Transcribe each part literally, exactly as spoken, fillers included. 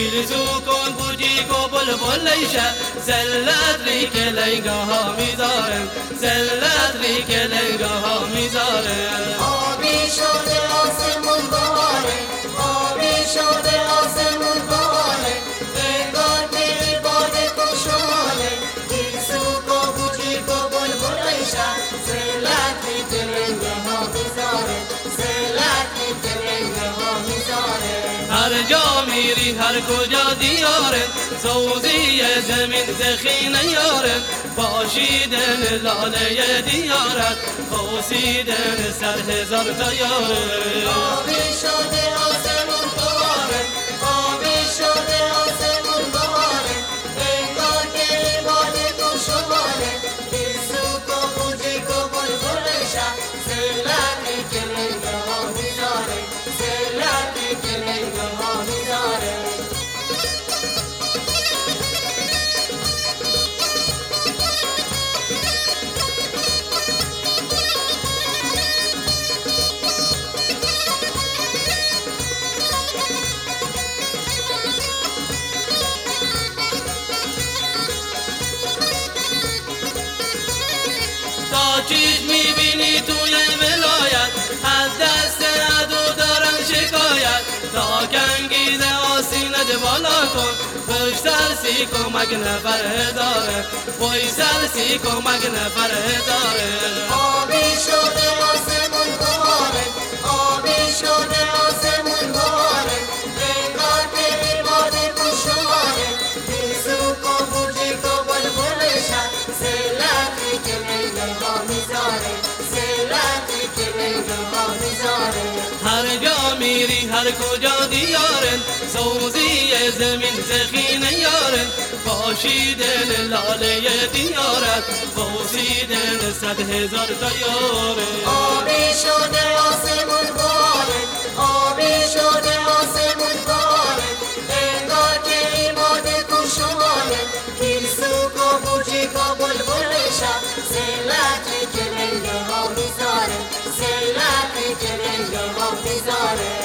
فیلزو کن بودی کو بل بل لیشه زلت ری که لنگه ها میذارن زلت ری که لنگه ها میذارن آبی شده آسمون باره آبی شده آسمون باره انگار که باد کشماله فیلزو کن بودی کو بل بل لیشه زلت ری که لنگه ها میذاره زلت ری که لنگه ها میذاره هر جا میری هر کجا دیارن سوزی زمین زخینه یارن باشیدن لاله دیارت خوصیدن سر هزار تا یارن آبی شده آسمون باره آبی شده آسمون باره انگار که باد کشماله فیلزو کو بودی کو بل بل لیشه زلت ری که لنگه ها میذاره زلت ری که لنگه ها میذاره تا چیش میبینی توی ولایت از دست عدو دارن شکایت تا کنگید آسینت بالا کن پشت سرسی کمک نفر داره پای سرسی کمک نفر داره آبی شده آسمون باره آبی شده آسمون باره انگار که باد کشماله فیلزو کو بودی کو بل بل لیشه زلت ری که لنگه ها میذاره زلت ری که لنگه ها میذاره هر جا میری هر کجا دیارن سوزی زمین زخینه یارن باشیدن لاله دیارت خوصیدن صد هزار تا یارن آبی شده آسمون باره آبی شده آسمون باره انگار که باد کشماله فیلزو کو بودی کو بل بل لیشه زلت ری که لنگه ها میذاره زلت ری که لنگه ها میذاره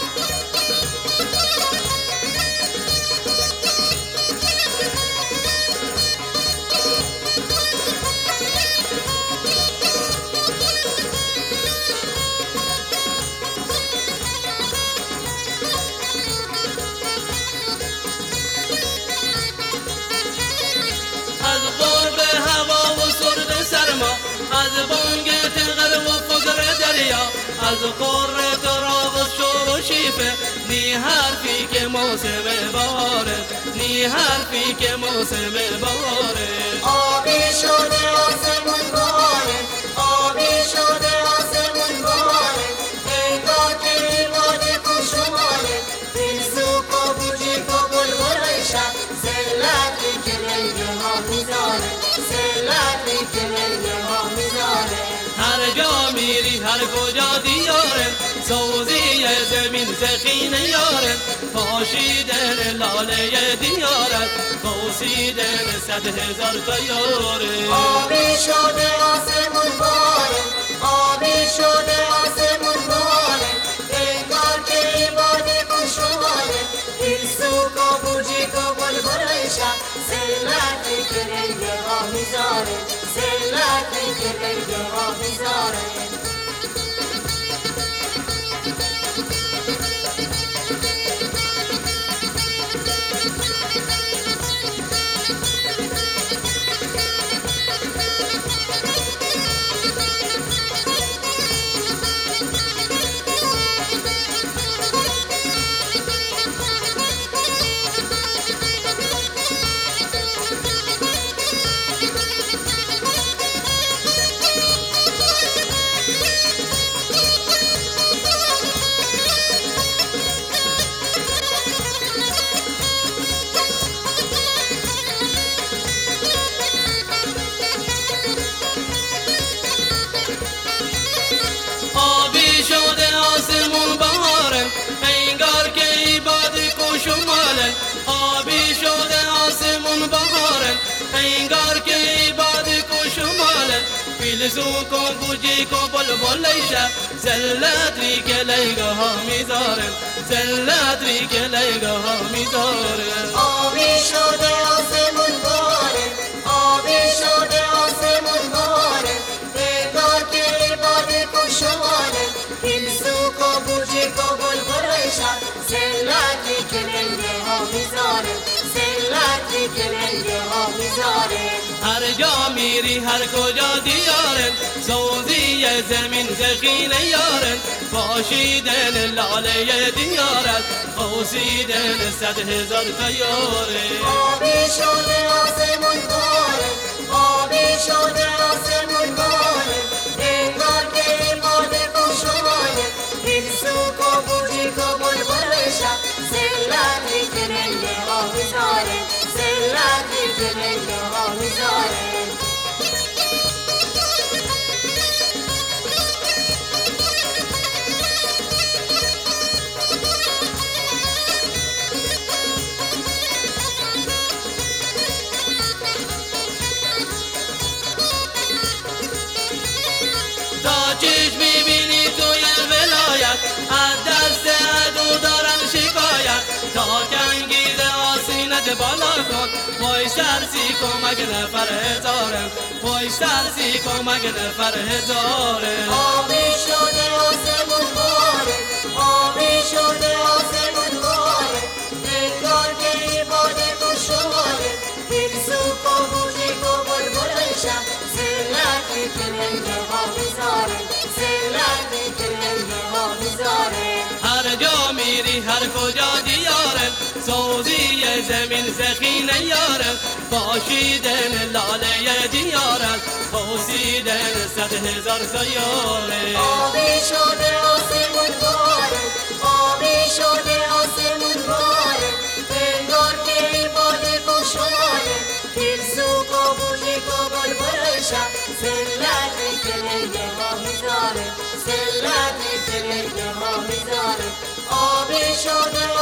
از قرب هوا و سرد سرما از بانگ تغر و فقر دریا از قر تراب و شور و شیفه نی حرفی که موسم بهاره نی حرفی که موسم بهاره آبی شده آسمون باره آبی شده آسمون باره انگار که باد کشماله فیلزو کو بودی کو بل بل لیشه زلت ری که لنگه ها میذاره زلت ری که لنگه ها میذاره هر جا میری هر کجا دیارن سوزی زمین زخینه یارن پاشیدن لاله دیارت خوصیدن صد هزار تا یارن آبی شده آسمون باره آبی شده آسمون باره انگار که باد کشماله فیلزو کو بودی کو بل بل لیشه زلت ری که لنگه ها میذاره زلت ری که لنگه ها میذاره شمالن آبی شده آسمون بهارن انگار که باد کو شمالن فیلزو کو بوجی کو بلبل لیشه زلت ری که لیگه ها میذارن زلت ری که لیگه ها میذارن آبی شده آسمون باره آبی شده آسمون باره بگار که باده کشواره پیلسو کو بوجی کو بلبلشن زلتی که لیگه ها میذاره زلتی که لیگه ها میذاره هر جا میری هر کجا دیارن سوزی زمین زخینه یارن پاشیدن لاله دیارت خوزیدن صد هزار تیاره آبی شده آسمون باره آبی شده آسمون باره انگار که باده کشواره پیلسو کو بوجی کو بلبلشن زلتی که لیگه ها میذاره زلتی که لیگه ها میذاره چشم میبینی توی ولایت از دست عدو دارم شکایت تا کنگیز آسینت بالا کن پای سرسی کمک نفر هزارم پای سرسی کمک نفر هزارم آبی شده آسمون باره آبی شده آسمون باره انگار که باده کشواره پیلسو کو بوجی کو بلبلشن زلتی که لیگه ها میذاره زلتی که لیگه ها میذاره هر جا میری هر کجا دیارم سوزی زمین زخینه یارم پاشیدن لاله دیارم خوزیدن صد هزار سیاره آبی شده آسمون باره آبی شده آسمون باره انگار که باده کشواره پیلسو کو بوجی کو بلبلشن زلتی که لیگه ها میذاره زلتی که لیگه ها میذاره آبی شده